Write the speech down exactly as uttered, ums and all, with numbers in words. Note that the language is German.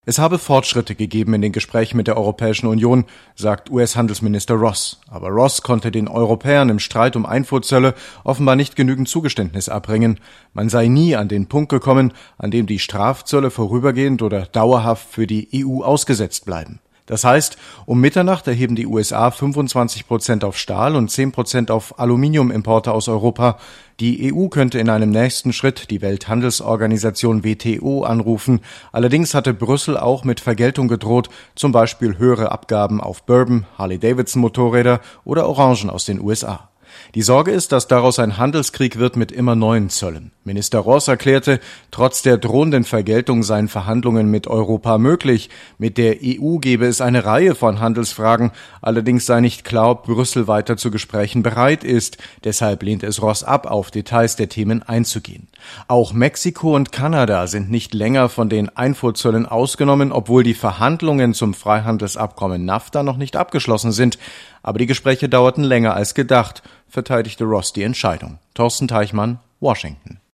Es habe Fortschritte gegeben in den Gesprächen mit der Europäischen Union, sagt U S-Handelsminister Ross. Aber Ross konnte den Europäern im Streit um Einfuhrzölle offenbar nicht genügend Zugeständnis abbringen. Man sei nie an den Punkt gekommen, an dem die Strafzölle vorübergehend oder dauerhaft für die E U ausgesetzt bleiben. Das heißt, um Mitternacht erheben die U S A fünfundzwanzig Prozent auf Stahl und zehn Prozent auf Aluminiumimporte aus Europa. Die E U könnte in einem nächsten Schritt die Welthandelsorganisation W T O anrufen. Allerdings hatte Brüssel auch mit Vergeltung gedroht, zum Beispiel höhere Abgaben auf Bourbon, Harley-Davidson-Motorräder oder Orangen aus den U S A. Die Sorge ist, dass daraus ein Handelskrieg wird mit immer neuen Zöllen. Minister Ross erklärte, trotz der drohenden Vergeltung seien Verhandlungen mit Europa möglich. Mit der E U gebe es eine Reihe von Handelsfragen. Allerdings sei nicht klar, ob Brüssel weiter zu Gesprächen bereit ist. Deshalb lehnt es Ross ab, auf Details der Themen einzugehen. Auch Mexiko und Kanada sind nicht länger von den Einfuhrzöllen ausgenommen, obwohl die Verhandlungen zum Freihandelsabkommen NAFTA noch nicht abgeschlossen sind. Aber die Gespräche dauerten länger als gedacht, verteidigte Ross die Entscheidung. Thorsten Teichmann, Washington.